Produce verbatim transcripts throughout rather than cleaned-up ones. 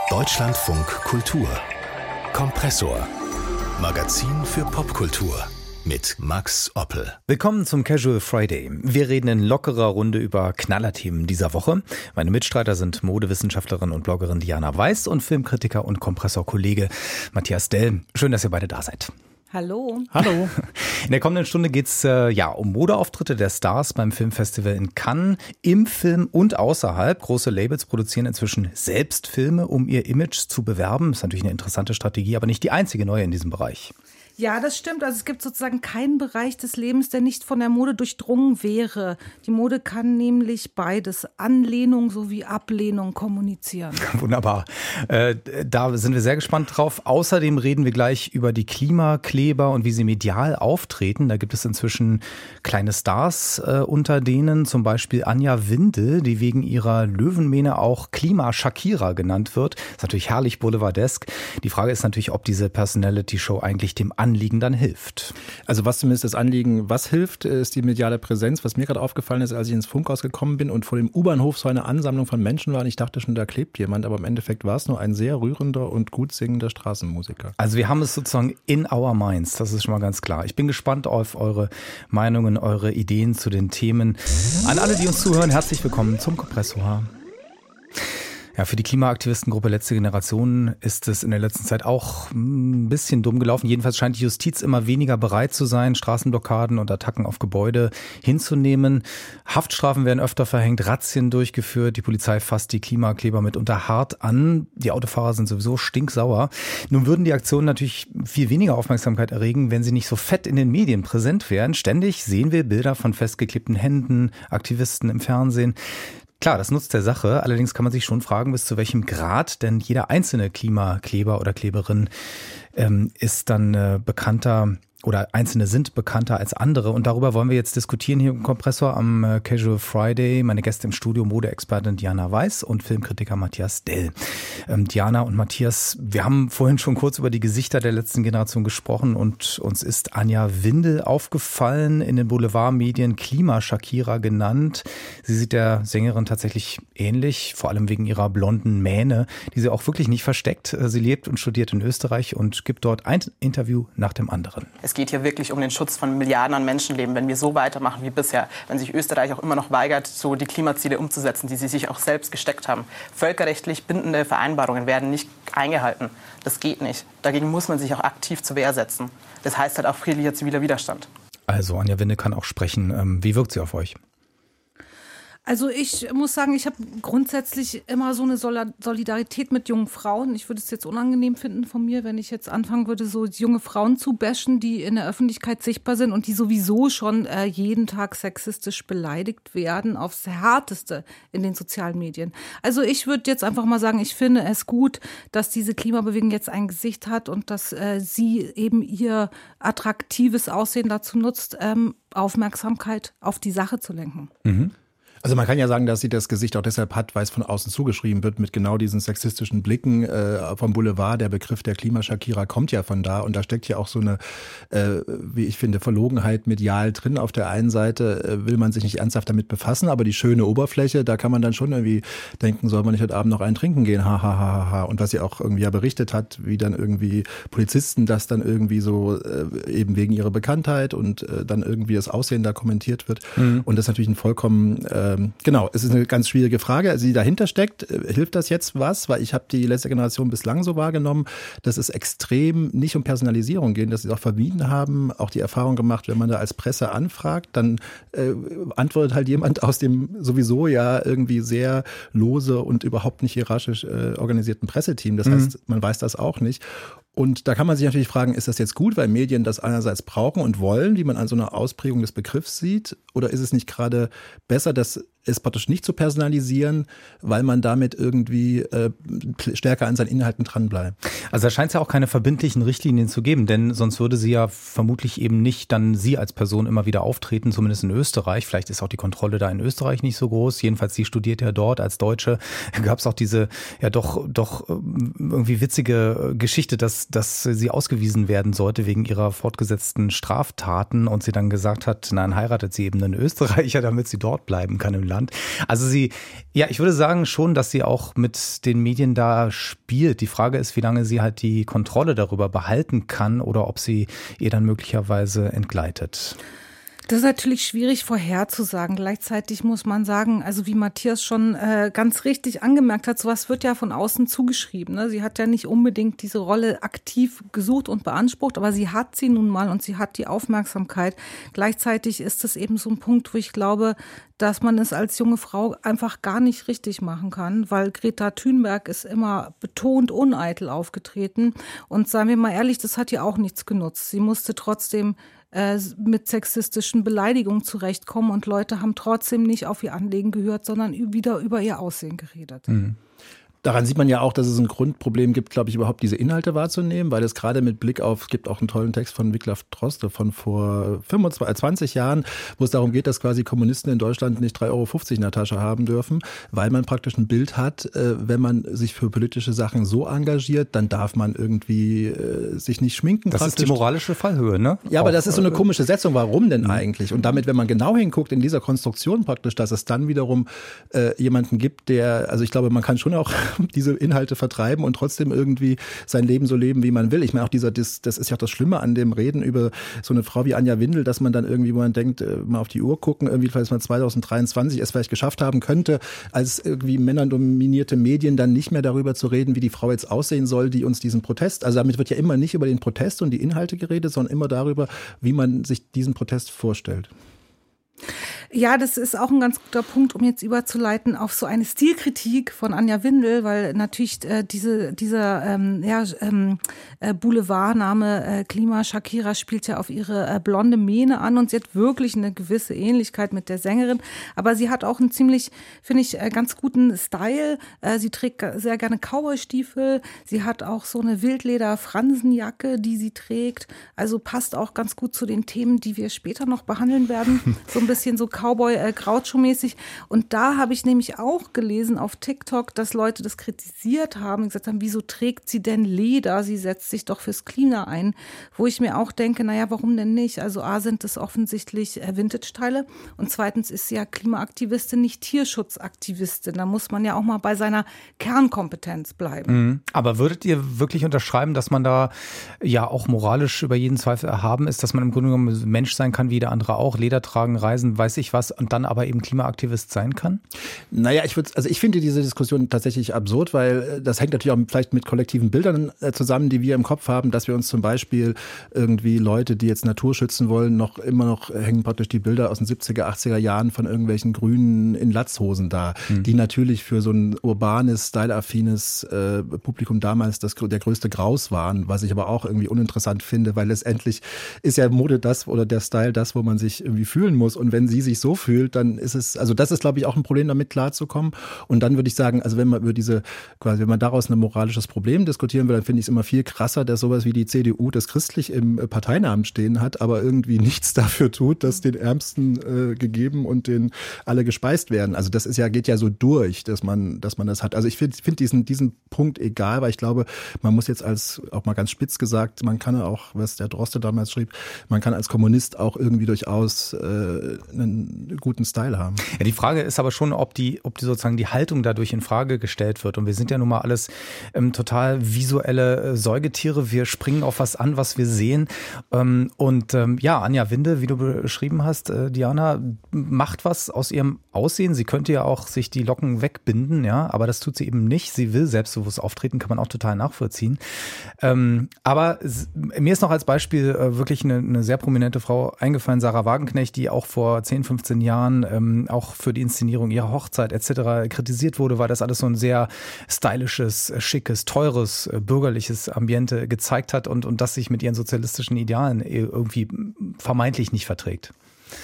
Deutschlandfunk Kultur. Kompressor. Magazin für Popkultur. Mit Max Oppel. Willkommen zum Casual Friday. Wir reden in lockerer Runde über Knallerthemen dieser Woche. Meine Mitstreiter sind Modewissenschaftlerin und Bloggerin Diana Weiß und Filmkritiker und Kompressor-Kollege Matthias Dell. Schön, dass ihr beide da seid. Hallo. Hallo. In der kommenden Stunde geht's äh, ja um Modeauftritte der Stars beim Filmfestival in Cannes, im Film und außerhalb. Große Labels produzieren inzwischen selbst Filme, um ihr Image zu bewerben. Ist natürlich eine interessante Strategie, aber nicht die einzige neue in diesem Bereich. Ja, das stimmt. Also es gibt sozusagen keinen Bereich des Lebens, der nicht von der Mode durchdrungen wäre. Die Mode kann nämlich beides, Anlehnung sowie Ablehnung, kommunizieren. Wunderbar. Äh, da sind wir sehr gespannt drauf. Außerdem reden wir gleich über die Klimakleber und wie sie medial auftreten. Da gibt es inzwischen kleine Stars äh, unter denen, zum Beispiel Anja Windel, die wegen ihrer Löwenmähne auch Klima-Shakira genannt wird. Das ist natürlich herrlich boulevardesk. Die Frage ist natürlich, ob diese Personality-Show eigentlich dem Anliegen dann hilft. Also was zumindest das Anliegen, was hilft, ist die mediale Präsenz. Was mir gerade aufgefallen ist, als ich ins Funkhaus gekommen bin und vor dem U-Bahnhof so eine Ansammlung von Menschen war, und ich dachte schon, da klebt jemand, aber im Endeffekt war es nur ein sehr rührender und gut singender Straßenmusiker. Also wir haben es sozusagen in our minds, das ist schon mal ganz klar. Ich bin gespannt auf eure Meinungen, eure Ideen zu den Themen. An alle, die uns zuhören, herzlich willkommen zum Kompressor. Ja, für die Klimaaktivistengruppe Letzte Generation ist es in der letzten Zeit auch ein bisschen dumm gelaufen. Jedenfalls scheint die Justiz immer weniger bereit zu sein, Straßenblockaden und Attacken auf Gebäude hinzunehmen. Haftstrafen werden öfter verhängt, Razzien durchgeführt. Die Polizei fasst die Klimakleber mitunter hart an. Die Autofahrer sind sowieso stinksauer. Nun würden die Aktionen natürlich viel weniger Aufmerksamkeit erregen, wenn sie nicht so fett in den Medien präsent wären. Ständig sehen wir Bilder von festgeklebten Händen, Aktivisten im Fernsehen. Klar, das nutzt der Sache. Allerdings kann man sich schon fragen, bis zu welchem Grad denn jeder einzelne Klimakleber oder Kleberin ähm, ist dann äh, bekannter oder einzelne sind bekannter als andere. Und darüber wollen wir jetzt diskutieren hier im Kompressor am äh, Casual Friday. Meine Gäste im Studio, Modeexpertin Diana Weiß und Filmkritiker Matthias Dell. Ähm, Diana und Matthias, wir haben vorhin schon kurz über die Gesichter der letzten Generation gesprochen und uns ist Anja Windel aufgefallen, in den Boulevardmedien Klima-Shakira genannt. Sie sieht der Sängerin tatsächlich ähnlich, vor allem wegen ihrer blonden Mähne, die sie auch wirklich nicht versteckt. Sie lebt und studiert in Österreich und gibt dort ein Interview nach dem anderen. Es geht hier wirklich um den Schutz von Milliarden an Menschenleben, wenn wir so weitermachen wie bisher. Wenn sich Österreich auch immer noch weigert, so die Klimaziele umzusetzen, die sie sich auch selbst gesteckt haben. Völkerrechtlich bindende Vereinbarungen werden nicht eingehalten. Das geht nicht. Dagegen muss man sich auch aktiv zur Wehr setzen. Das heißt halt auch friedlicher ziviler Widerstand. Also Anja Windel kann auch sprechen. Wie wirkt sie auf euch? Also ich muss sagen, ich habe grundsätzlich immer so eine Solidarität mit jungen Frauen. Ich würde es jetzt unangenehm finden von mir, wenn ich jetzt anfangen würde, so junge Frauen zu bashen, die in der Öffentlichkeit sichtbar sind und die sowieso schon äh, jeden Tag sexistisch beleidigt werden, aufs Härteste in den sozialen Medien. Also ich würde jetzt einfach mal sagen, ich finde es gut, dass diese Klimabewegung jetzt ein Gesicht hat und dass äh, sie eben ihr attraktives Aussehen dazu nutzt, ähm, Aufmerksamkeit auf die Sache zu lenken. Mhm. Also man kann ja sagen, dass sie das Gesicht auch deshalb hat, weil es von außen zugeschrieben wird mit genau diesen sexistischen Blicken äh, vom Boulevard. Der Begriff der Klima-Shakira kommt ja von da und da steckt ja auch so eine, äh, wie ich finde, Verlogenheit medial drin. Auf der einen Seite äh, will man sich nicht ernsthaft damit befassen, aber die schöne Oberfläche, da kann man dann schon irgendwie denken, soll man nicht heute Abend noch einen trinken gehen, ha, ha, ha, ha. Und was sie auch irgendwie ja berichtet hat, wie dann irgendwie Polizisten das dann irgendwie so äh, eben wegen ihrer Bekanntheit und äh, dann irgendwie das Aussehen da kommentiert wird. Mhm. Und das ist natürlich ein vollkommen äh, Genau, es ist eine ganz schwierige Frage. Also die dahinter steckt, hilft das jetzt was? Weil ich habe die letzte Generation bislang so wahrgenommen, dass es extrem nicht um Personalisierung geht, dass sie es auch vermieden haben, auch die Erfahrung gemacht, wenn man da als Presse anfragt, dann äh, antwortet halt jemand aus dem sowieso ja irgendwie sehr lose und überhaupt nicht hierarchisch äh, organisierten Presseteam. Das mhm. heißt, man weiß das auch nicht. Und da kann man sich natürlich fragen, ist das jetzt gut, weil Medien das einerseits brauchen und wollen, wie man an so einer Ausprägung des Begriffs sieht? Oder ist es nicht gerade besser, das es praktisch nicht zu personalisieren, weil man damit irgendwie äh, stärker an seinen Inhalten dranbleibt? Also da scheint es ja auch keine verbindlichen Richtlinien zu geben, denn sonst würde sie ja vermutlich eben nicht dann sie als Person immer wieder auftreten, zumindest in Österreich. Vielleicht ist auch die Kontrolle da in Österreich nicht so groß. Jedenfalls, sie studiert ja dort als Deutsche. Da gab es auch diese ja doch doch irgendwie witzige Geschichte, dass, dass sie ausgewiesen werden sollte wegen ihrer fortgesetzten Straftaten und sie dann gesagt hat, nein, heiratet sie eben einen Österreicher, damit sie dort bleiben kann im genannt. Also sie, ja, ich würde sagen schon, dass sie auch mit den Medien da spielt. Die Frage ist, wie lange sie halt die Kontrolle darüber behalten kann oder ob sie ihr dann möglicherweise entgleitet. Das ist natürlich schwierig vorherzusagen. Gleichzeitig muss man sagen, also wie Matthias schon äh, ganz richtig angemerkt hat, sowas wird ja von außen zugeschrieben. Ne? Sie hat ja nicht unbedingt diese Rolle aktiv gesucht und beansprucht, aber sie hat sie nun mal und sie hat die Aufmerksamkeit. Gleichzeitig ist es eben so ein Punkt, wo ich glaube, dass man es als junge Frau einfach gar nicht richtig machen kann, weil Greta Thunberg ist immer betont uneitel aufgetreten. Und seien wir mal ehrlich, das hat ihr auch nichts genutzt. Sie musste trotzdem mit sexistischen Beleidigungen zurechtkommen und Leute haben trotzdem nicht auf ihr Anliegen gehört, sondern wieder über ihr Aussehen geredet. Mhm. Daran sieht man ja auch, dass es ein Grundproblem gibt, glaube ich, überhaupt diese Inhalte wahrzunehmen, weil es gerade mit Blick auf, es gibt auch einen tollen Text von Wiglaf Droste von vor fünfundzwanzig, zwanzig Jahren, wo es darum geht, dass quasi Kommunisten in Deutschland nicht drei Euro fünfzig in der Tasche haben dürfen, weil man praktisch ein Bild hat, wenn man sich für politische Sachen so engagiert, dann darf man irgendwie sich nicht schminken. Das praktisch. Ist die moralische Fallhöhe, ne? Ja, aber auch, das ist so eine komische Setzung. Warum denn mhm. eigentlich? Und damit, wenn man genau hinguckt in dieser Konstruktion praktisch, dass es dann wiederum äh, jemanden gibt, der, also ich glaube, man kann schon auch diese Inhalte vertreiben und trotzdem irgendwie sein Leben so leben, wie man will. Ich meine auch dieser, das, das ist ja auch das Schlimme an dem Reden über so eine Frau wie Anja Windel, dass man dann irgendwie, wo man denkt, mal auf die Uhr gucken, irgendwie, falls man zwanzig dreiundzwanzig es vielleicht geschafft haben könnte, als irgendwie männerdominierte Medien dann nicht mehr darüber zu reden, wie die Frau jetzt aussehen soll, die uns diesen Protest, also damit wird ja immer nicht über den Protest und die Inhalte geredet, sondern immer darüber, wie man sich diesen Protest vorstellt. Ja, das ist auch ein ganz guter Punkt, um jetzt überzuleiten auf so eine Stilkritik von Anja Windel, weil natürlich äh, diese dieser ähm, ja, ähm, äh, Boulevardname äh, Klima Shakira spielt ja auf ihre äh, blonde Mähne an und sie hat wirklich eine gewisse Ähnlichkeit mit der Sängerin, aber sie hat auch einen ziemlich, finde ich, äh, ganz guten Style. Äh, sie trägt sehr gerne Cowboystiefel, sie hat auch so eine Wildleder-Fransenjacke, die sie trägt, also passt auch ganz gut zu den Themen, die wir später noch behandeln werden, so ein bisschen so Cowboy-Groucho-mäßig. Und da habe ich nämlich auch gelesen auf TikTok, dass Leute das kritisiert haben, gesagt haben, wieso trägt sie denn Leder? Sie setzt sich doch fürs Klima ein. Wo ich mir auch denke, naja, warum denn nicht? Also A, sind das offensichtlich Vintage-Teile und zweitens ist sie ja Klimaaktivistin, nicht Tierschutzaktivistin. Da muss man ja auch mal bei seiner Kernkompetenz bleiben. Mhm. Aber würdet ihr wirklich unterschreiben, dass man da ja auch moralisch über jeden Zweifel erhaben ist, dass man im Grunde genommen Mensch sein kann, wie der andere auch, Leder tragen, reisen, weiß ich was, und dann aber eben Klimaaktivist sein kann? Naja, ich würde, also ich finde diese Diskussion tatsächlich absurd, weil das hängt natürlich auch vielleicht mit kollektiven Bildern zusammen, die wir im Kopf haben, dass wir uns zum Beispiel irgendwie Leute, die jetzt Natur schützen wollen, noch immer noch hängen praktisch die Bilder aus den siebziger, achtziger Jahren von irgendwelchen Grünen in Latzhosen da, mhm. die natürlich für so ein urbanes, styleaffines äh, Publikum damals das, der größte Graus waren, was ich aber auch irgendwie uninteressant finde, weil letztendlich ist ja Mode das oder der Style das, wo man sich irgendwie fühlen muss. Und wenn sie sich so fühlt, dann ist es, also das ist, glaube ich, auch ein Problem, damit klarzukommen. Und dann würde ich sagen, also wenn man über diese, quasi, wenn man daraus ein moralisches Problem diskutieren will, dann finde ich es immer viel krasser, dass sowas wie die C D U das christlich im Parteinamen stehen hat, aber irgendwie nichts dafür tut, dass den Ärmsten äh, gegeben und den alle gespeist werden. Also das ist ja, geht ja so durch, dass man, dass man das hat. Also ich finde find diesen, diesen Punkt egal, weil ich glaube, man muss jetzt als, auch mal ganz spitz gesagt, man kann auch, was der Droste damals schrieb, man kann als Kommunist auch irgendwie durchaus äh, einen guten Style haben. Ja, die Frage ist aber schon, ob die, ob die sozusagen die Haltung dadurch in Frage gestellt wird. Und wir sind ja nun mal alles ähm, total visuelle äh, Säugetiere. Wir springen auf was an, was wir sehen. Ähm, und ähm, ja, Anja Windel, wie du beschrieben hast, äh, Diana, macht was aus ihrem Aussehen. Sie könnte ja auch sich die Locken wegbinden, ja, aber das tut sie eben nicht. Sie will selbstbewusst auftreten, kann man auch total nachvollziehen. Ähm, aber mir ist noch als Beispiel äh, wirklich eine, eine sehr prominente Frau eingefallen, Sarah Wagenknecht, die auch vor zehn, fünfzehn Jahren ähm, auch für die Inszenierung ihrer Hochzeit et cetera kritisiert wurde, weil das alles so ein sehr stylisches, schickes, teures, äh, bürgerliches Ambiente gezeigt hat und, und das sich mit ihren sozialistischen Idealen irgendwie vermeintlich nicht verträgt.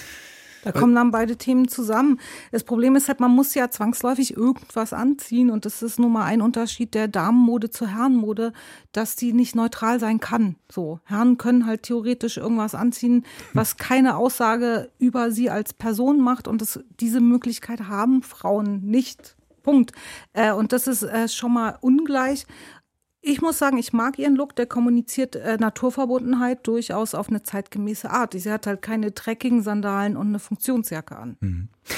Da kommen dann beide Themen zusammen. Das Problem ist halt, man muss ja zwangsläufig irgendwas anziehen und das ist nun mal ein Unterschied der Damenmode zur Herrenmode, dass die nicht neutral sein kann. So, Herren können halt theoretisch irgendwas anziehen, was keine Aussage über sie als Person macht und das, diese Möglichkeit haben Frauen nicht. Punkt. Äh, und das ist äh, schon mal ungleich. Ich muss sagen, ich mag ihren Look, der kommuniziert äh, Naturverbundenheit durchaus auf eine zeitgemäße Art. Sie hat halt keine Trekking-Sandalen und eine Funktionsjacke an. Mhm.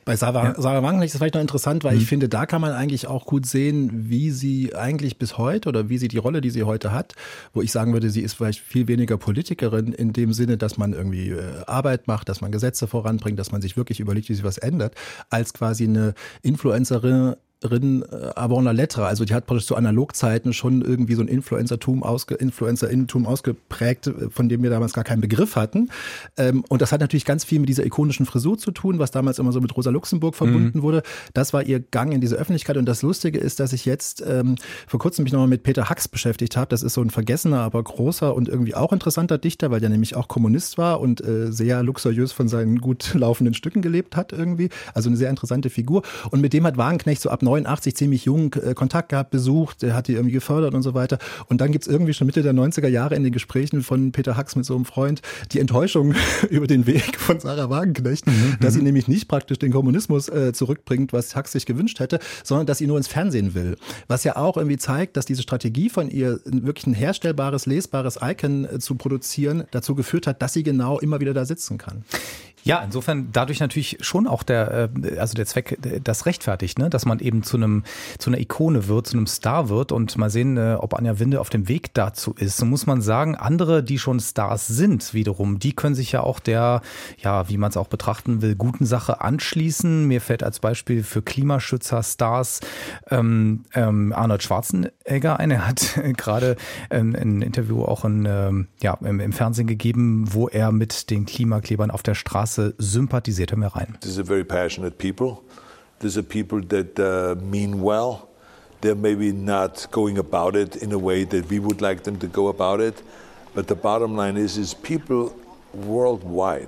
Bei Sarah, ja. Sarah Wagenknecht ist das vielleicht noch interessant, weil mhm. ich finde, da kann man eigentlich auch gut sehen, wie sie eigentlich bis heute oder wie sie die Rolle, die sie heute hat, wo ich sagen würde, sie ist vielleicht viel weniger Politikerin in dem Sinne, dass man irgendwie äh, Arbeit macht, dass man Gesetze voranbringt, dass man sich wirklich überlegt, wie sich was ändert, als quasi eine Influencerin, avant la lettre, also die hat praktisch zu Analogzeiten schon irgendwie so ein Influencertum, ausge, Influencerinnentum ausgeprägt, von dem wir damals gar keinen Begriff hatten. Und das hat natürlich ganz viel mit dieser ikonischen Frisur zu tun, was damals immer so mit Rosa Luxemburg verbunden mhm. wurde. Das war ihr Gang in diese Öffentlichkeit. Und das Lustige ist, dass ich jetzt ähm, vor kurzem mich nochmal mit Peter Hacks beschäftigt habe. Das ist so ein vergessener, aber großer und irgendwie auch interessanter Dichter, weil der nämlich auch Kommunist war und äh, sehr luxuriös von seinen gut laufenden Stücken gelebt hat irgendwie. Also eine sehr interessante Figur. Und mit dem hat Wagenknecht so ab neunundachtzig ziemlich jung äh, Kontakt gehabt, besucht, der hat die irgendwie gefördert und so weiter. Und dann gibt's irgendwie schon Mitte der neunziger Jahre in den Gesprächen von Peter Hacks mit so einem Freund die Enttäuschung über den Weg von Sarah Wagenknecht, mhm. dass sie nämlich nicht praktisch den Kommunismus äh, zurückbringt, was Hacks sich gewünscht hätte, sondern dass sie nur ins Fernsehen will. Was ja auch irgendwie zeigt, dass diese Strategie von ihr, wirklich ein herstellbares, lesbares Icon äh, zu produzieren, dazu geführt hat, dass sie genau immer wieder da sitzen kann. Ja, insofern dadurch natürlich schon auch der, also der Zweck, das rechtfertigt, ne, dass man eben zu einem, zu einer Ikone wird, zu einem Star wird und mal sehen, ob Anja Winde auf dem Weg dazu ist. So muss man sagen, andere, die schon Stars sind, wiederum, die können sich ja auch der, ja, wie man es auch betrachten will, guten Sache anschließen. Mir fällt als Beispiel für Klimaschützer Stars ähm, ähm, Arnold Schwarzenegger ein. Er hat gerade ähm, ein Interview auch in, ähm, ja, im, im Fernsehen gegeben, wo er mit den Klimaklebern auf der Straße sympathisiert. Hören wir rein. These are very passionate people. These are people that uh, mean well. They're maybe not going about it in a way that we would like them to go about it. But the bottom line is, is people worldwide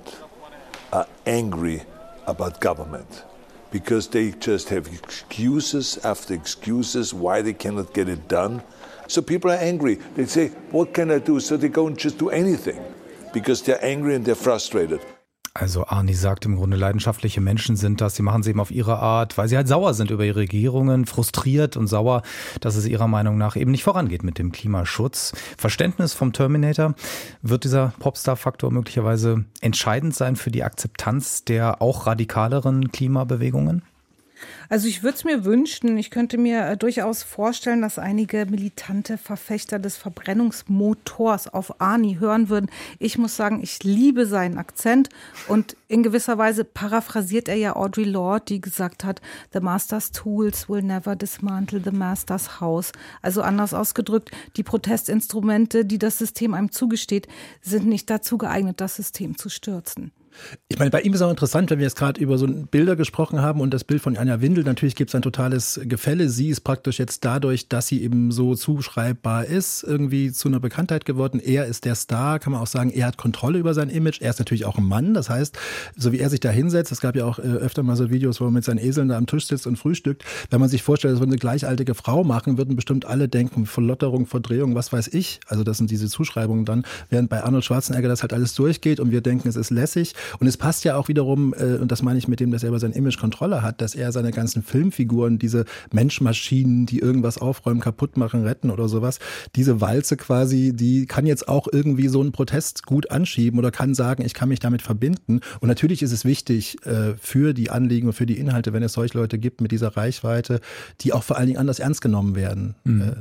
are angry about government because they just have excuses after excuses why they cannot get it done. So people are angry. They say, what can I do? So they go and just do anything because they're angry and they're frustrated. Also Arni sagt im Grunde, leidenschaftliche Menschen sind das. Sie machen es eben auf ihre Art, weil sie halt sauer sind über ihre Regierungen, frustriert und sauer, dass es ihrer Meinung nach eben nicht vorangeht mit dem Klimaschutz. Verständnis vom Terminator. Wird dieser Popstar-Faktor möglicherweise entscheidend sein für die Akzeptanz der auch radikaleren Klimabewegungen? Also ich würde es mir wünschen, ich könnte mir äh, durchaus vorstellen, dass einige militante Verfechter des Verbrennungsmotors auf Arni hören würden. Ich muss sagen, ich liebe seinen Akzent und in gewisser Weise paraphrasiert er ja Audre Lorde, die gesagt hat, the master's tools will never dismantle the master's house. Also anders ausgedrückt, die Protestinstrumente, die das System einem zugesteht, sind nicht dazu geeignet, das System zu stürzen. Ich meine, bei ihm ist auch interessant, wenn wir jetzt gerade über so Bilder gesprochen haben und das Bild von Anja Windel, natürlich gibt es ein totales Gefälle. Sie ist praktisch jetzt dadurch, dass sie eben so zuschreibbar ist, irgendwie zu einer Bekanntheit geworden. Er ist der Star, kann man auch sagen, er hat Kontrolle über sein Image. Er ist natürlich auch ein Mann, das heißt, so wie er sich da hinsetzt, es gab ja auch äh, öfter mal so Videos, wo er mit seinen Eseln da am Tisch sitzt und frühstückt. Wenn man sich vorstellt, das würde eine gleichaltrige Frau machen, würden bestimmt alle denken, Verlotterung, Verdrehung, was weiß ich. Also das sind diese Zuschreibungen dann, während bei Arnold Schwarzenegger das halt alles durchgeht und wir denken, es ist lässig. Und es passt ja auch wiederum, äh, und das meine ich mit dem, dass er über sein Image Kontrolle hat, dass er seine ganzen Filmfiguren, diese Menschmaschinen, die irgendwas aufräumen, kaputt machen, retten oder sowas, diese Walze quasi, die kann jetzt auch irgendwie so einen Protest gut anschieben oder kann sagen, ich kann mich damit verbinden. Und natürlich ist es wichtig äh, für die Anliegen und für die Inhalte, wenn es solche Leute gibt mit dieser Reichweite, die auch vor allen Dingen anders ernst genommen werden. Mhm. Äh,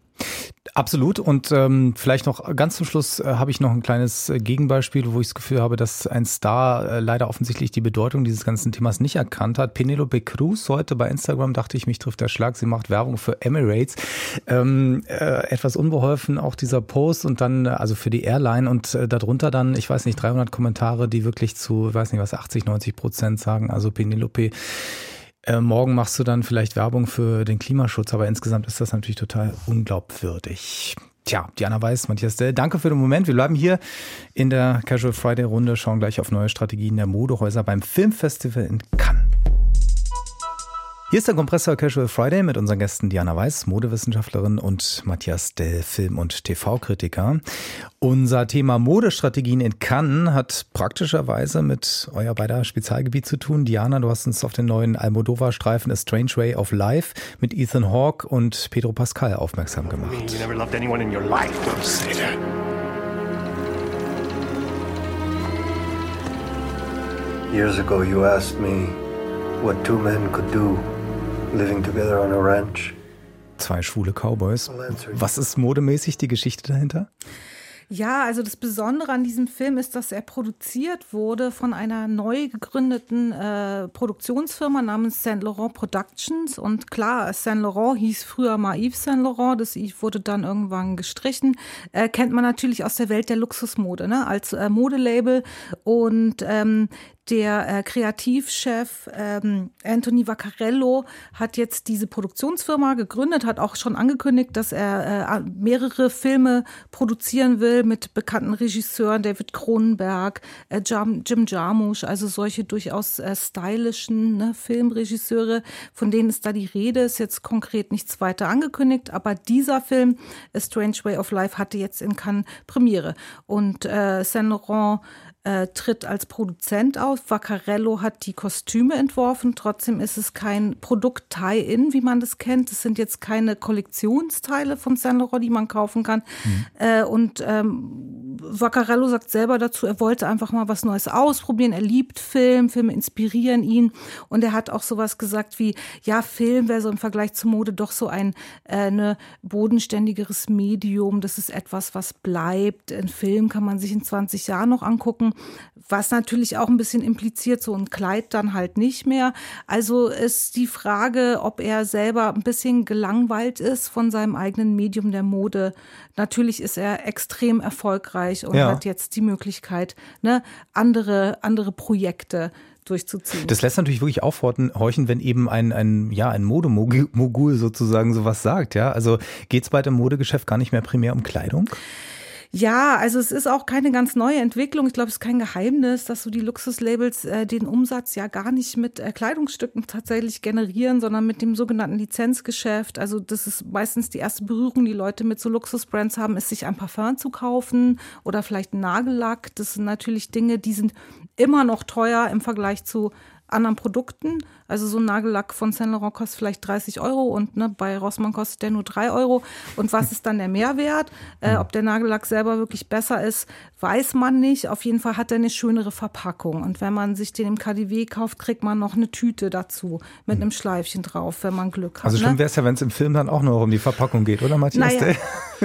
Absolut. Und ähm, vielleicht noch ganz zum Schluss äh, habe ich noch ein kleines äh, Gegenbeispiel, wo ich das Gefühl habe, dass ein Star äh, leider offensichtlich die Bedeutung dieses ganzen Themas nicht erkannt hat. Penelope Cruz, heute bei Instagram, dachte ich, mich trifft der Schlag. Sie macht Werbung für Emirates. Ähm, äh, etwas unbeholfen auch dieser Post und dann, also für die Airline und äh, darunter dann, ich weiß nicht, dreihundert Kommentare, die wirklich zu, ich weiß nicht was, achtzig, neunzig Prozent sagen. Also Penelope, Äh, morgen machst du dann vielleicht Werbung für den Klimaschutz, aber insgesamt ist das natürlich total unglaubwürdig. Tja, Diana Weiß, Matthias Dell, danke für den Moment. Wir bleiben hier in der Casual Friday Runde, schauen gleich auf neue Strategien der Modehäuser beim Filmfestival in Cannes. Hier ist der Kompressor Casual Friday mit unseren Gästen Diana Weiß, Modewissenschaftlerin, und Matthias Dell, Film- und T V-Kritiker. Unser Thema Modestrategien in Cannes hat praktischerweise mit euer beider Spezialgebiet zu tun. Diana, du hast uns auf den neuen Almodovar-Streifen A Strange Way of Life mit Ethan Hawke und Pedro Pascal aufmerksam gemacht. You never loved anyone in your life. Don't say that. Years ago you asked me, what two men could do living together on a ranch. Zwei schwule Cowboys. Was ist modemäßig die Geschichte dahinter? Ja, also das Besondere an diesem Film ist, dass er produziert wurde von einer neu gegründeten äh, Produktionsfirma namens Saint Laurent Productions. Und klar, Saint Laurent hieß früher mal Yves Saint Laurent, das Yves wurde dann irgendwann gestrichen. Äh, kennt man natürlich aus der Welt der Luxusmode, ne? Als äh, Modelabel. Und ähm, Der äh, Kreativchef ähm, Anthony Vaccarello hat jetzt diese Produktionsfirma gegründet, hat auch schon angekündigt, dass er äh, mehrere Filme produzieren will mit bekannten Regisseuren, David Cronenberg, äh, Jim, Jim Jarmusch, also solche durchaus äh, stylischen ne, Filmregisseure, von denen ist da die Rede, ist jetzt konkret nichts weiter angekündigt, aber dieser Film, A Strange Way of Life, hatte jetzt in Cannes Premiere und äh, Saint Laurent Äh, tritt als Produzent auf. Vaccarello hat die Kostüme entworfen. Trotzdem ist es kein Produkt-Tie-In, wie man das kennt. Es sind jetzt keine Kollektionsteile von Saint Laurent, die man kaufen kann. Mhm. Äh, und ähm, Vaccarello sagt selber dazu, er wollte einfach mal was Neues ausprobieren. Er liebt Film, Filme inspirieren ihn. Und er hat auch sowas gesagt wie, ja, Film wäre so im Vergleich zur Mode doch so ein äh, ne, bodenständigeres Medium. Das ist etwas, was bleibt. Ein Film kann man sich in zwanzig Jahren noch angucken. Was natürlich auch ein bisschen impliziert, so ein Kleid dann halt nicht mehr. Also ist die Frage, ob er selber ein bisschen gelangweilt ist von seinem eigenen Medium der Mode. Natürlich ist er extrem erfolgreich und ja. hat jetzt die Möglichkeit, ne, andere, andere Projekte durchzuziehen. Das lässt natürlich wirklich aufhorchen, wenn eben ein, ein, ja, ein Modemogul sozusagen sowas sagt. Ja? Also geht es bei dem Modegeschäft gar nicht mehr primär um Kleidung? Ja, also es ist auch keine ganz neue Entwicklung. Ich glaube, es ist kein Geheimnis, dass so die Luxuslabels äh, den Umsatz ja gar nicht mit äh, Kleidungsstücken tatsächlich generieren, sondern mit dem sogenannten Lizenzgeschäft. Also das ist meistens die erste Berührung, die Leute mit so Luxusbrands haben, ist sich ein Parfum zu kaufen oder vielleicht einen Nagellack. Das sind natürlich Dinge, die sind immer noch teuer im Vergleich zu anderen Produkten. Also so ein Nagellack von Saint Laurent kostet vielleicht dreißig Euro und ne, bei Rossmann kostet der nur drei Euro. Und was ist dann der Mehrwert? Äh, ob der Nagellack selber wirklich besser ist, weiß man nicht. Auf jeden Fall hat er eine schönere Verpackung. Und wenn man sich den im K D W kauft, kriegt man noch eine Tüte dazu mit einem Schleifchen drauf, wenn man Glück hat. Also schlimm ne? wäre es ja, wenn es im Film dann auch nur um die Verpackung geht, oder Matthias? Naja.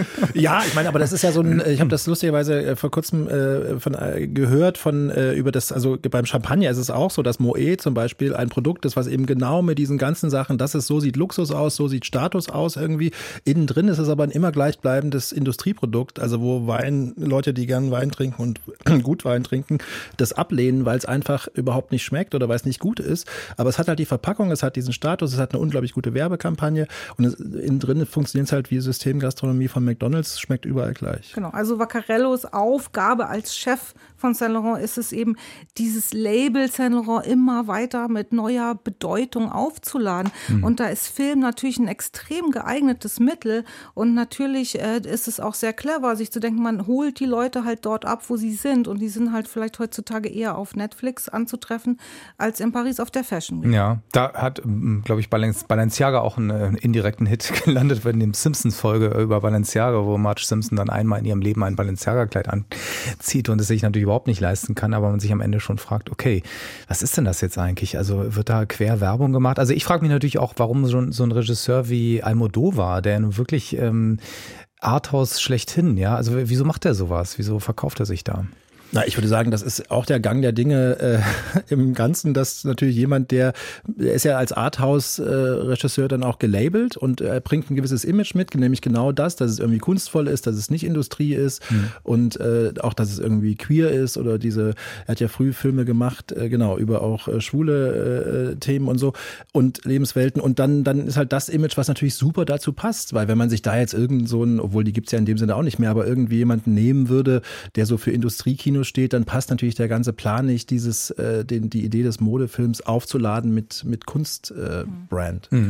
Ja, ich meine, aber das ist ja so ein, ich habe das lustigerweise vor kurzem äh, von, äh, gehört von äh, über das, also beim Champagner ist es auch so, dass Moet zum Beispiel ein Produkt ist, was eben genau mit diesen ganzen Sachen, das ist, so sieht Luxus aus, so sieht Status aus irgendwie. Innen drin ist es aber ein immer gleichbleibendes Industrieprodukt, also wo Wein, Leute, die gern Wein trinken und gut Wein trinken, das ablehnen, weil es einfach überhaupt nicht schmeckt oder weil es nicht gut ist. Aber es hat halt die Verpackung, es hat diesen Status, es hat eine unglaublich gute Werbekampagne und es, innen drin funktioniert es halt wie Systemgastronomie von McDonald's, schmeckt überall gleich. Genau, also Vaccarellos Aufgabe als Chef von Saint Laurent ist es eben, dieses Label Saint Laurent immer weiter mit neuer Bedeutung aufzuladen. Mhm. Und da ist Film natürlich ein extrem geeignetes Mittel. Und natürlich äh, ist es auch sehr clever, sich zu denken, man holt die Leute halt dort ab, wo sie sind. Und die sind halt vielleicht heutzutage eher auf Netflix anzutreffen, als in Paris auf der Fashion Week. Ja, da hat, glaube ich, Balenciaga auch einen indirekten Hit gelandet in dem Simpsons-Folge über Balenciaga, wo Marge Simpson dann einmal in ihrem Leben ein Balenciaga-Kleid anzieht und es sich natürlich überhaupt nicht leisten kann, aber man sich am Ende schon fragt, okay, was ist denn das jetzt eigentlich? Also wird da quer Werbung gemacht? Also ich frage mich natürlich auch, warum so, so ein Regisseur wie Almodóvar, der nun wirklich ähm, Arthouse schlechthin, ja, also wieso macht er sowas? Wieso verkauft er sich da? Na, ich würde sagen, das ist auch der Gang der Dinge äh, im Ganzen, dass natürlich jemand, der, der ist ja als Arthouse-Regisseur dann auch gelabelt und er bringt ein gewisses Image mit, nämlich genau das, dass es irgendwie kunstvoll ist, dass es nicht Industrie ist mhm. und äh, auch, dass es irgendwie queer ist oder diese, er hat ja früh Filme gemacht, äh, genau, über auch äh, schwule äh, Themen und so und Lebenswelten und dann, dann ist halt das Image, was natürlich super dazu passt, weil wenn man sich da jetzt irgend so ein, obwohl die gibt's ja in dem Sinne auch nicht mehr, aber irgendwie jemanden nehmen würde, der so für Industriekino steht, dann passt natürlich der ganze Plan nicht, dieses, äh, den, die Idee des Modefilms aufzuladen mit, mit Kunstbrand. Äh, mhm.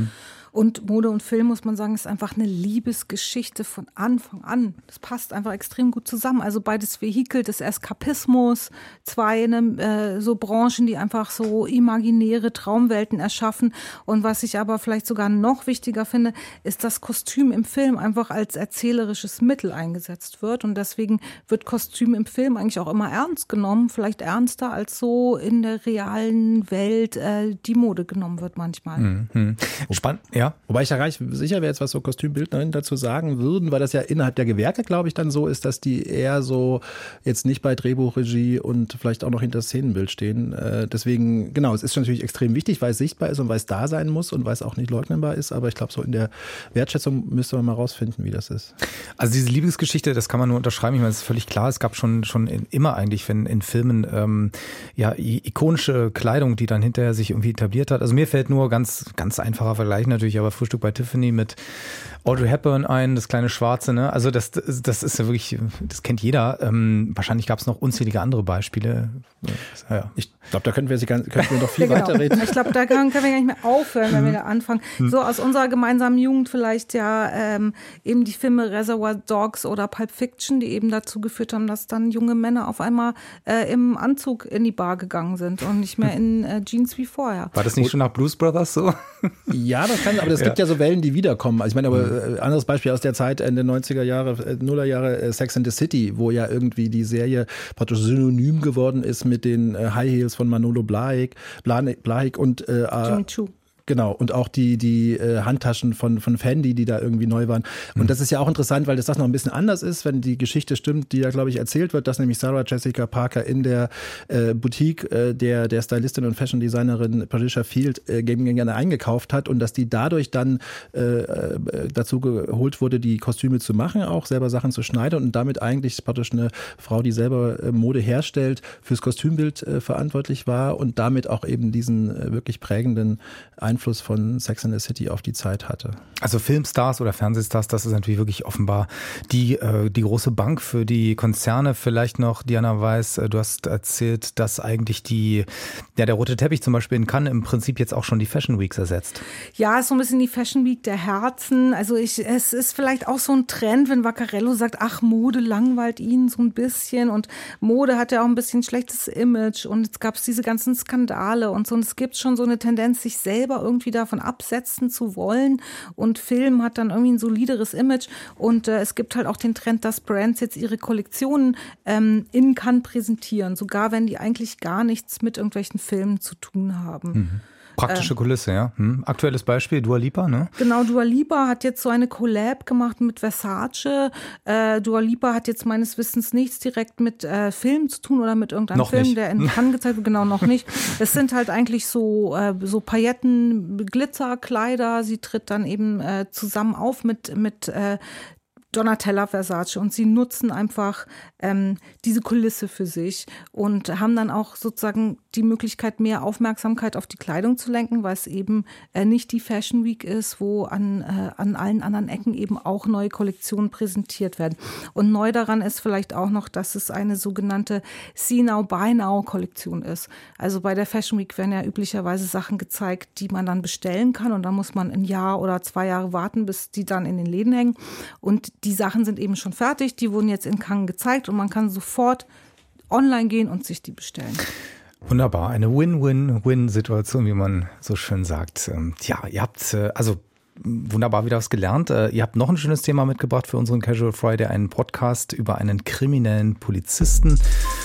Und Mode und Film, muss man sagen, ist einfach eine Liebesgeschichte von Anfang an. Das passt einfach extrem gut zusammen. Also beides Vehikel des Eskapismus, zwei ne, äh, so Branchen, die einfach so imaginäre Traumwelten erschaffen. Und was ich aber vielleicht sogar noch wichtiger finde, ist, dass Kostüm im Film einfach als erzählerisches Mittel eingesetzt wird. Und deswegen wird Kostüm im Film eigentlich auch immer ernst genommen, vielleicht ernster als so in der realen Welt äh, die Mode genommen wird manchmal. Mhm. Spannend, ja. Wobei ich ja gar nicht sicher wäre, jetzt was so Kostümbildnerinnen dazu sagen würden, weil das ja innerhalb der Gewerke, glaube ich, dann so ist, dass die eher so jetzt nicht bei Drehbuchregie und vielleicht auch noch hinter Szenenbild stehen. Äh, deswegen, genau, es ist schon natürlich extrem wichtig, weil es sichtbar ist und weil es da sein muss und weil es auch nicht leugnbar ist. Aber ich glaube, so in der Wertschätzung müsste man mal rausfinden, wie das ist. Also diese Liebesgeschichte, das kann man nur unterschreiben. Ich meine, es ist völlig klar, es gab schon, schon in, immer eigentlich, wenn in Filmen ähm, ja ikonische Kleidung, die dann hinterher sich irgendwie etabliert hat. Also mir fällt nur ganz, ganz einfacher Vergleich natürlich, aber Frühstück bei Tiffany mit Audrey Hepburn ein, das kleine Schwarze, ne? Also das, das ist ja wirklich, das kennt jeder. Ähm, wahrscheinlich gab es noch unzählige andere Beispiele. Ja. Ich glaube, da könnten wir, könnten wir noch viel ja, genau. weiterreden. Ich glaube, da können wir gar nicht mehr aufhören, wenn wir da anfangen. So aus unserer gemeinsamen Jugend vielleicht ja ähm, eben die Filme Reservoir Dogs oder Pulp Fiction, die eben dazu geführt haben, dass dann junge Männer auf einmal äh, im Anzug in die Bar gegangen sind und nicht mehr in äh, Jeans wie vorher. War das nicht schon nach Blues Brothers so? Ja, das kann, aber es ja. gibt ja so Wellen, die wiederkommen. Also ich meine, aber äh, anderes Beispiel aus der Zeit Ende neunziger Jahre, äh, Nuller Jahre, äh, Sex and the City, wo ja irgendwie die Serie praktisch synonym geworden ist mit den äh, High Heels von Manolo Blahnik, Blahnik und äh, Jimmy Choo. Genau, und auch die, die äh, Handtaschen von, von Fendi, die da irgendwie neu waren. Und mhm. das ist ja auch interessant, weil das, das noch ein bisschen anders ist, wenn die Geschichte stimmt, die da, glaube ich, erzählt wird, dass nämlich Sarah Jessica Parker in der äh, Boutique äh, der, der Stylistin und Fashion-Designerin Patricia Field äh, gerne eingekauft hat und dass die dadurch dann äh, dazu geholt wurde, die Kostüme zu machen, auch selber Sachen zu schneiden und damit eigentlich praktisch eine Frau, die selber äh, Mode herstellt, fürs Kostümbild äh, verantwortlich war und damit auch eben diesen äh, wirklich prägenden Einfluss Einfluss von Sex and the City auf die Zeit hatte. Also Filmstars oder Fernsehstars, das ist natürlich wirklich offenbar die, äh, die große Bank für die Konzerne. Vielleicht noch, Diana Weiß, du hast erzählt, dass eigentlich die, ja, der rote Teppich zum Beispiel in Cannes im Prinzip jetzt auch schon die Fashion Weeks ersetzt. Ja, ist so ein bisschen die Fashion Week der Herzen. Also ich, es ist vielleicht auch so ein Trend, wenn Vaccarello sagt, ach, Mode langweilt ihn so ein bisschen und Mode hat ja auch ein bisschen schlechtes Image und jetzt gab es diese ganzen Skandale und so und es gibt schon so eine Tendenz, sich selber irgendwie davon absetzen zu wollen und Film hat dann irgendwie ein solideres Image und äh, es gibt halt auch den Trend, dass Brands jetzt ihre Kollektionen ähm, in Cannes präsentieren, sogar wenn die eigentlich gar nichts mit irgendwelchen Filmen zu tun haben. Mhm. Praktische Kulisse, ja. Hm. Aktuelles Beispiel, Dua Lipa, ne? Genau, Dua Lipa hat jetzt so eine Collab gemacht mit Versace. Äh, Dua Lipa hat jetzt meines Wissens nichts direkt mit äh, Film zu tun oder mit irgendeinem noch Film, nicht. der in Cannes gezeigt wird. Genau, noch nicht. Es sind halt eigentlich so, äh, so Pailletten, Glitzerkleider. Sie tritt dann eben äh, zusammen auf mit, mit äh, Donatella Versace und sie nutzen einfach ähm, diese Kulisse für sich und haben dann auch sozusagen die Möglichkeit, mehr Aufmerksamkeit auf die Kleidung zu lenken, weil es eben äh, nicht die Fashion Week ist, wo an, äh, an allen anderen Ecken eben auch neue Kollektionen präsentiert werden. Und neu daran ist vielleicht auch noch, dass es eine sogenannte See Now, Buy Now Kollektion ist. Also bei der Fashion Week werden ja üblicherweise Sachen gezeigt, die man dann bestellen kann und dann muss man ein Jahr oder zwei Jahre warten, bis die dann in den Läden hängen. Und die Sachen sind eben schon fertig, die wurden jetzt in Cannes gezeigt und man kann sofort online gehen und sich die bestellen. Wunderbar, eine Win-Win-Win-Situation, wie man so schön sagt. Ja, ihr habt also wunderbar wieder was gelernt. Ihr habt noch ein schönes Thema mitgebracht für unseren Casual Friday, einen Podcast über einen kriminellen Polizisten.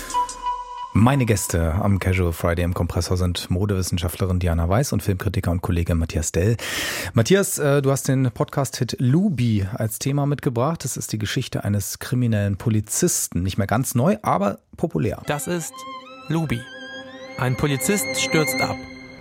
Meine Gäste am Casual Friday im Kompressor sind Modewissenschaftlerin Diana Weiß und Filmkritiker und Kollege Matthias Dell. Matthias, du hast den Podcast-Hit Luby als Thema mitgebracht. Das ist die Geschichte eines kriminellen Polizisten. Nicht mehr ganz neu, aber populär. Das ist Luby. Ein Polizist stürzt ab.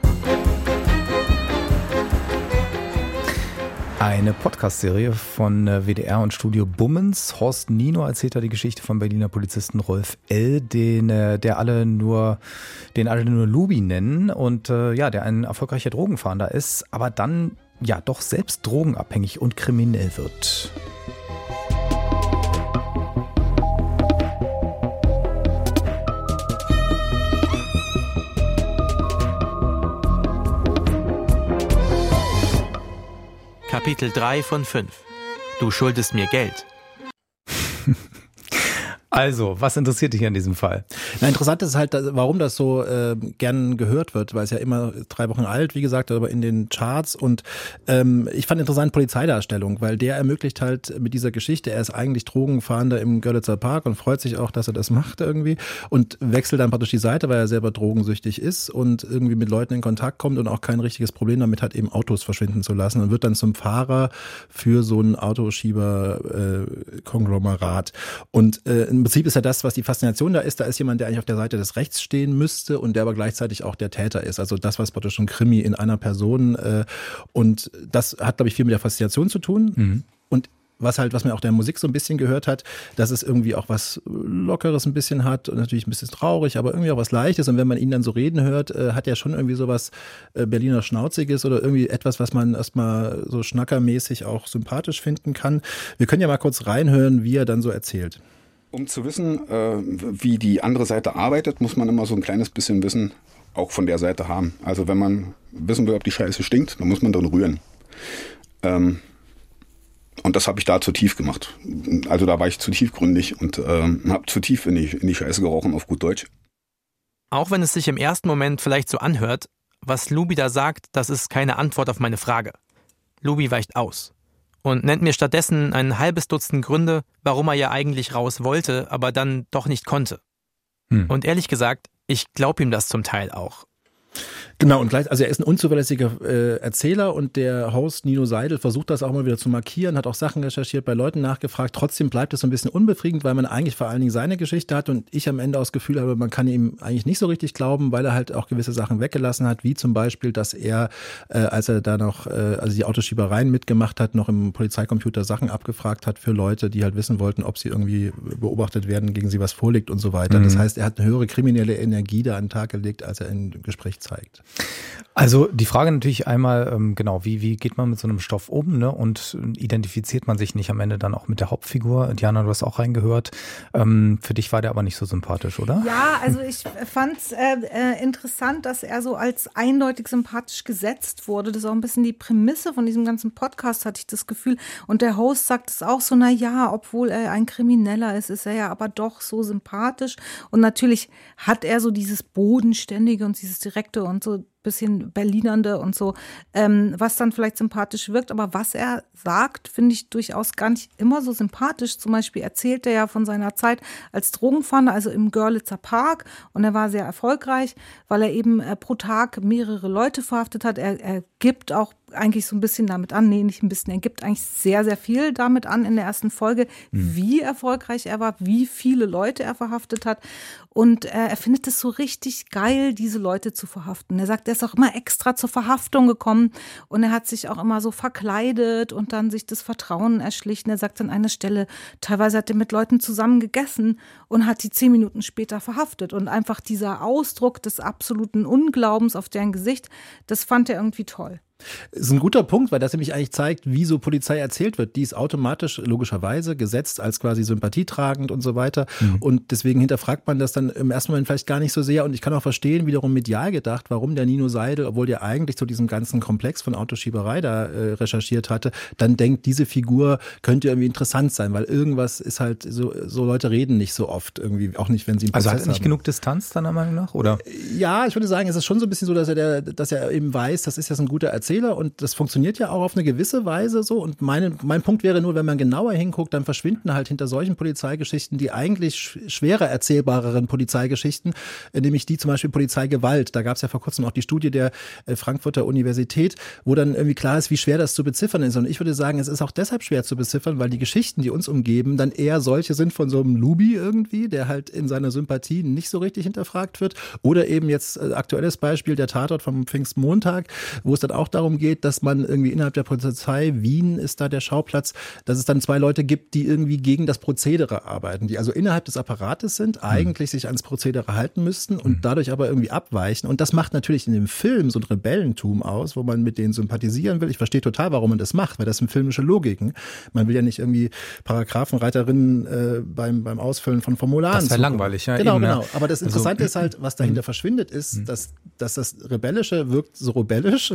Eine Podcast-Serie von W D R und Studio Bummens. Horst Nino erzählt da die Geschichte vom Berliner Polizisten Rolf L., den, der alle nur, den alle nur Luby nennen und ja, der ein erfolgreicher Drogenfahnder ist, aber dann ja doch selbst drogenabhängig und kriminell wird. Kapitel drei von fünf. Du schuldest mir Geld. Also, was interessiert dich an diesem Fall? Na, interessant ist halt, warum das so äh, gern gehört wird, weil es ja immer drei Wochen alt, wie gesagt, aber in den Charts. Und ähm, ich fand interessant Polizeidarstellung, weil der ermöglicht halt mit dieser Geschichte, er ist eigentlich Drogenfahnder im Görlitzer Park und freut sich auch, dass er das macht irgendwie und wechselt dann praktisch die Seite, weil er selber drogensüchtig ist und irgendwie mit Leuten in Kontakt kommt und auch kein richtiges Problem damit hat, eben Autos verschwinden zu lassen und wird dann zum Fahrer für so ein Autoschieber-Konglomerat. Äh, und äh, im Prinzip ist ja das, was die Faszination da ist, da ist jemand, der eigentlich auf der Seite des Rechts stehen müsste und der aber gleichzeitig auch der Täter ist. Also das, was praktisch ein Krimi in einer Person äh, und das hat, glaube ich, viel mit der Faszination zu tun. Mhm. Und was halt, was man auch der Musik so ein bisschen gehört hat, dass es irgendwie auch was Lockeres ein bisschen hat und natürlich ein bisschen traurig, aber irgendwie auch was Leichtes. Und wenn man ihn dann so reden hört, äh, hat er schon irgendwie so was äh, Berliner Schnauziges oder irgendwie etwas, was man erstmal so schnackermäßig auch sympathisch finden kann. Wir können ja mal kurz reinhören, wie er dann so erzählt. Um zu wissen, äh, wie die andere Seite arbeitet, muss man immer so ein kleines bisschen Wissen auch von der Seite haben. Also wenn man wissen will, ob die Scheiße stinkt, dann muss man drin rühren. Ähm, und das habe ich da zu tief gemacht. Also da war ich zu tiefgründig und ähm, habe zu tief in die, in die Scheiße gerochen, auf gut Deutsch. Auch wenn es sich im ersten Moment vielleicht so anhört, was Lubi da sagt, das ist keine Antwort auf meine Frage. Lubi weicht aus und nennt mir stattdessen ein halbes Dutzend Gründe, warum er ja eigentlich raus wollte, aber dann doch nicht konnte. Hm. Und ehrlich gesagt, ich glaube ihm das zum Teil auch. Genau, und gleich, also er ist ein unzuverlässiger äh, Erzähler und der Host Nino Seidel versucht das auch mal wieder zu markieren, hat auch Sachen recherchiert, bei Leuten nachgefragt. Trotzdem bleibt es so ein bisschen unbefriedigend, weil man eigentlich vor allen Dingen seine Geschichte hat und ich am Ende auch das Gefühl habe, man kann ihm eigentlich nicht so richtig glauben, weil er halt auch gewisse Sachen weggelassen hat, wie zum Beispiel, dass er, äh, als er da noch, äh, also die Autoschiebereien mitgemacht hat, noch im Polizeicomputer Sachen abgefragt hat für Leute, die halt wissen wollten, ob sie irgendwie beobachtet werden, gegen sie was vorliegt und so weiter. Mhm. Das heißt, er hat eine höhere kriminelle Energie da an den Tag gelegt, als er im Gespräch zeigt. Also die Frage natürlich einmal, ähm, genau, wie, wie geht man mit so einem Stoff um, ne? Und identifiziert man sich nicht am Ende dann auch mit der Hauptfigur? Diana, du hast auch reingehört. Ähm, für dich war der aber nicht so sympathisch, oder? Ja, also ich fand es äh, äh, interessant, dass er so als eindeutig sympathisch gesetzt wurde. Das ist auch ein bisschen die Prämisse von diesem ganzen Podcast, hatte ich das Gefühl. Und der Host sagt es auch so, na ja, obwohl er ein Krimineller ist, ist er ja aber doch so sympathisch. Und natürlich hat er so dieses Bodenständige und dieses Direkte und so bisschen Berlinernde und so, ähm, was dann vielleicht sympathisch wirkt. Aber was er sagt, finde ich durchaus gar nicht immer so sympathisch. Zum Beispiel erzählt er ja von seiner Zeit als Drogenfahnder, also im Görlitzer Park. Und er war sehr erfolgreich, weil er eben äh, pro Tag mehrere Leute verhaftet hat. Er, er gibt auch eigentlich so ein bisschen damit an, nee, nicht ein bisschen, er gibt eigentlich sehr, sehr viel damit an in der ersten Folge, mhm. wie erfolgreich er war, wie viele Leute er verhaftet hat. Und äh, er findet es so richtig geil, diese Leute zu verhaften. Er sagt, er ist auch immer extra zur Verhaftung gekommen und er hat sich auch immer so verkleidet und dann sich das Vertrauen erschlichen. Er sagt an einer Stelle, teilweise hat er mit Leuten zusammen gegessen und hat die zehn Minuten später verhaftet. Und einfach dieser Ausdruck des absoluten Unglaubens auf deren Gesicht, das fand er irgendwie toll. Das ist ein guter Punkt, weil das nämlich eigentlich zeigt, wie so Polizei erzählt wird. Die ist automatisch, logischerweise, gesetzt als quasi sympathietragend und so weiter. Mhm. Und deswegen hinterfragt man das dann im ersten Moment vielleicht gar nicht so sehr. Und ich kann auch verstehen, wiederum medial gedacht, warum der Nino Seidel, obwohl der eigentlich zu diesem ganzen Komplex von Autoschieberei da äh, recherchiert hatte, dann denkt, diese Figur könnte irgendwie interessant sein, weil irgendwas ist halt, so, so Leute reden nicht so oft irgendwie, auch nicht, wenn sie einen Prozess haben. Also hat er nicht genug Distanz dann der Meinung nach, oder? Ja, ich würde sagen, es ist schon so ein bisschen so, dass er, der, dass er eben weiß, das ist ja so ein guter Erzähler. Und das funktioniert ja auch auf eine gewisse Weise so. Und meine, mein Punkt wäre nur, wenn man genauer hinguckt, dann verschwinden halt hinter solchen Polizeigeschichten die eigentlich schwerer erzählbareren Polizeigeschichten, nämlich die zum Beispiel Polizeigewalt. Da gab es ja vor kurzem auch die Studie der Frankfurter Universität, wo dann irgendwie klar ist, wie schwer das zu beziffern ist. Und ich würde sagen, es ist auch deshalb schwer zu beziffern, weil die Geschichten, die uns umgeben, dann eher solche sind von so einem Lubi irgendwie, der halt in seiner Sympathie nicht so richtig hinterfragt wird. Oder eben jetzt äh, aktuelles Beispiel, der Tatort vom Pfingstmontag, wo es dann auch darum geht, dass man irgendwie innerhalb der Polizei, Wien ist da der Schauplatz, dass es dann zwei Leute gibt, die irgendwie gegen das Prozedere arbeiten, die also innerhalb des Apparates sind, mhm. eigentlich sich ans Prozedere halten müssten und mhm. dadurch aber irgendwie abweichen. Und das macht natürlich in dem Film so ein Rebellentum aus, wo man mit denen sympathisieren will. Ich verstehe total, warum man das macht, weil das sind filmische Logiken. Man will ja nicht irgendwie Paragraphenreiterinnen äh, beim, beim Ausfüllen von Formularen. Das wäre langweilig, ja. Genau, eben, genau. Ja. Aber das Interessante also, ist halt, was dahinter mhm. verschwindet, ist, dass, dass das Rebellische wirkt so rebellisch oder irgendwie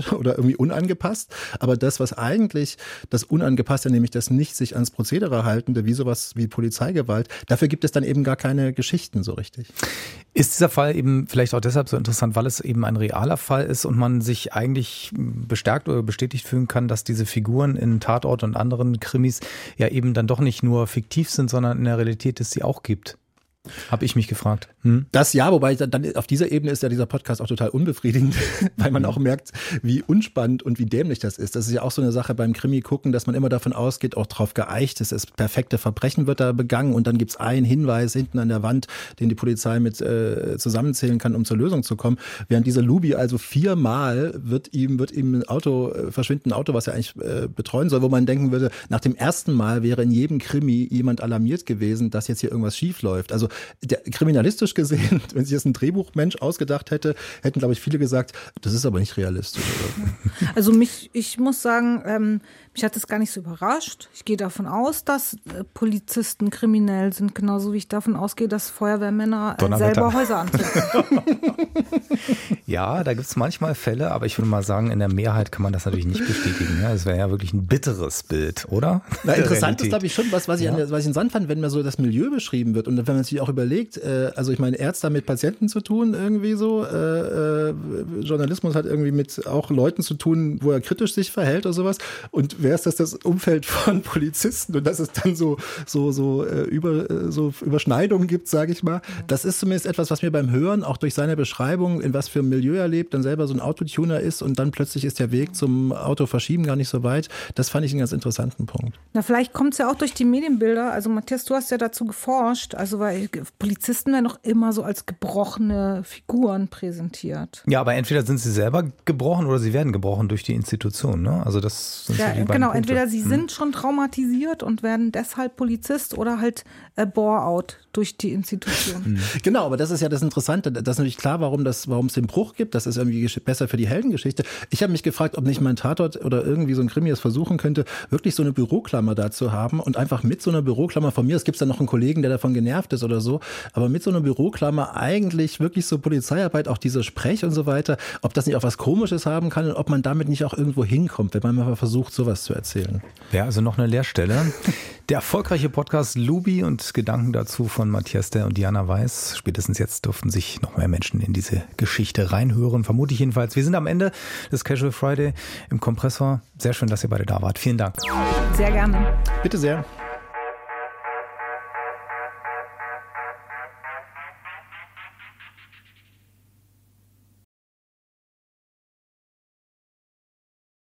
irgendwie unangepasst. Aber das, was eigentlich das Unangepasste, nämlich das nicht sich ans Prozedere haltende, wie sowas wie Polizeigewalt, dafür gibt es dann eben gar keine Geschichten so richtig. Ist dieser Fall eben vielleicht auch deshalb so interessant, weil es eben ein realer Fall ist und man sich eigentlich bestärkt oder bestätigt fühlen kann, dass diese Figuren in Tatort und anderen Krimis ja eben dann doch nicht nur fiktiv sind, sondern in der Realität es sie auch gibt? Habe ich mich gefragt. Hm? Das ja, wobei dann auf dieser Ebene ist ja dieser Podcast auch total unbefriedigend, weil man auch merkt, wie unspannend und wie dämlich das ist. Das ist ja auch so eine Sache beim Krimi gucken, dass man immer davon ausgeht, auch drauf geeicht ist, das perfekte Verbrechen wird da begangen und dann gibt's einen Hinweis hinten an der Wand, den die Polizei mit äh, zusammenzählen kann, um zur Lösung zu kommen. Während dieser Luby also viermal wird ihm, wird ihm ein Auto, äh, verschwinden ein Auto, was er eigentlich äh, betreuen soll, wo man denken würde, nach dem ersten Mal wäre in jedem Krimi jemand alarmiert gewesen, dass jetzt hier irgendwas schief läuft. Also der, kriminalistisch gesehen, wenn sich das ein Drehbuchmensch ausgedacht hätte, hätten, glaube ich, viele gesagt, das ist aber nicht realistisch. Also mich, ich muss sagen, ähm, mich hat das gar nicht so überrascht. Ich gehe davon aus, dass äh, Polizisten kriminell sind, genauso wie ich davon ausgehe, dass Feuerwehrmänner äh, selber Häuser anzünden. Ja, da gibt es manchmal Fälle, aber ich würde mal sagen, in der Mehrheit kann man das natürlich nicht bestätigen. Ja, das wäre ja wirklich ein bitteres Bild, oder? Na, interessant ist, glaube ich, schon, was, was, ich ja. an der, was ich interessant fand, wenn mir so das Milieu beschrieben wird und wenn man sich auch überlegt, äh, also ich meine, Ärzte haben mit Patienten zu tun irgendwie so, äh, äh, Journalismus hat irgendwie mit auch Leuten zu tun, wo er kritisch sich verhält oder sowas und wer ist das, das Umfeld von Polizisten und dass es dann so, so, so, äh, über, äh, so Überschneidungen gibt, sage ich mal. Das ist zumindest etwas, was mir beim Hören, auch durch seine Beschreibung, in was für einem Milieu er lebt, dann selber so ein Autotuner ist und dann plötzlich ist der Weg zum Auto verschieben gar nicht so weit. Das fand ich einen ganz interessanten Punkt. Na, vielleicht kommt es ja auch durch die Medienbilder. Also Matthias, du hast ja dazu geforscht, also weil Polizisten werden noch immer so als gebrochene Figuren präsentiert. Ja, aber entweder sind sie selber gebrochen oder sie werden gebrochen durch die Institution. Ne? Also das sind ja, so die beiden genau, Punkte. entweder sie hm. sind schon traumatisiert und werden deshalb Polizist oder halt äh, Bore-out durch die Institution. Hm. Genau, aber das ist ja das Interessante. Das ist natürlich klar, warum das, warum es den Bruch gibt. Das ist irgendwie besser für die Heldengeschichte. Ich habe mich gefragt, ob nicht mein Tatort oder irgendwie so ein Krimi es versuchen könnte, wirklich so eine Büroklammer da zu haben und einfach mit so einer Büroklammer von mir, es gibt dann noch einen Kollegen, der davon genervt ist oder so, aber mit so einer Büroklammer eigentlich wirklich so Polizeiarbeit, auch dieser Sprech und so weiter, ob das nicht auch was Komisches haben kann und ob man damit nicht auch irgendwo hinkommt, wenn man mal versucht, sowas zu erzählen. Wäre also noch eine Leerstelle. Der erfolgreiche Podcast Luby und Gedanken dazu von Matthias Dell und Diana Weiß. Spätestens jetzt durften sich noch mehr Menschen in diese Geschichte reinhören, vermute ich jedenfalls. Wir sind am Ende des Casual Friday im Kompressor. Sehr schön, dass ihr beide da wart. Vielen Dank. Sehr gerne. Bitte sehr.